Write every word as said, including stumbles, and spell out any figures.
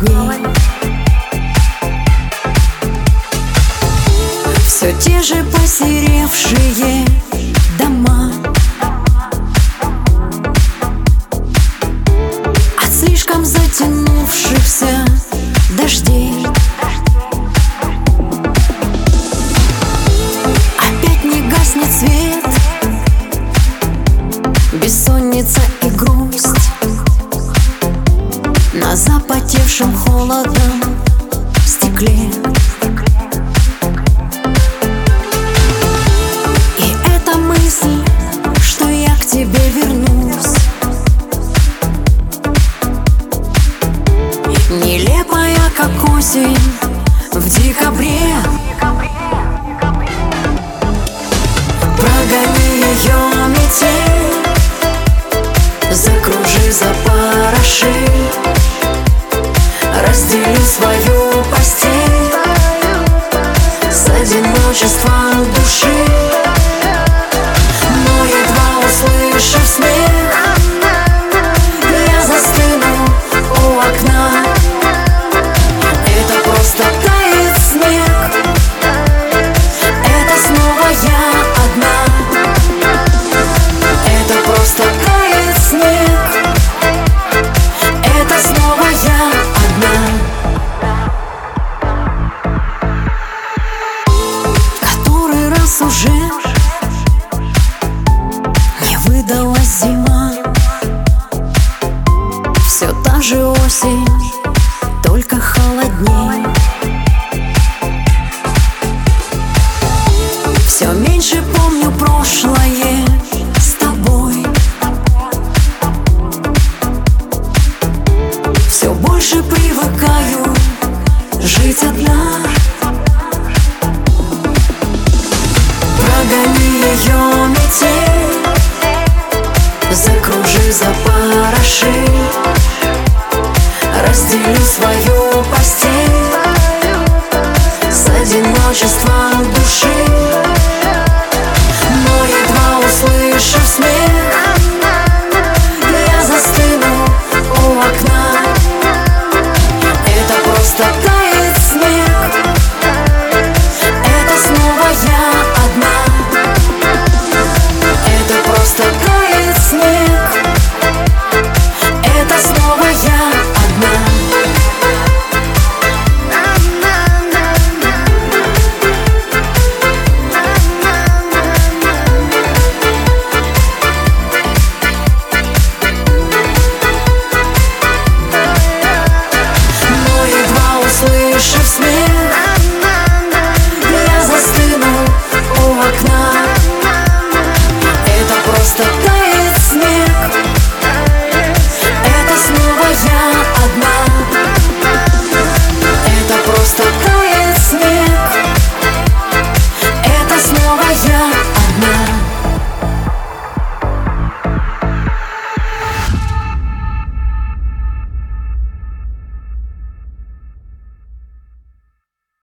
холодней. Все те же посеревшие дома от слишком затянувшихся дождей. Опять не гаснет свет, бессонница и грусть на запотевшем холодом стекле. И эта мысль, что я к тебе вернусь, нелепая, как осень в декабре. Прогони ее метель, закружи, запороши, раздели свою постель с одиночеством души. Но едва услышав смех, я застыну у окна. Это просто тает снег, это снова я одна. Это просто тает снег, это снова я одна. Который раз уже не выдалась зима, все та же осень, только холодней. Все меньше помню прошлое с тобой, все больше привыкаю жить одна. Прогони ее метель, закружи, запороши, раздели свое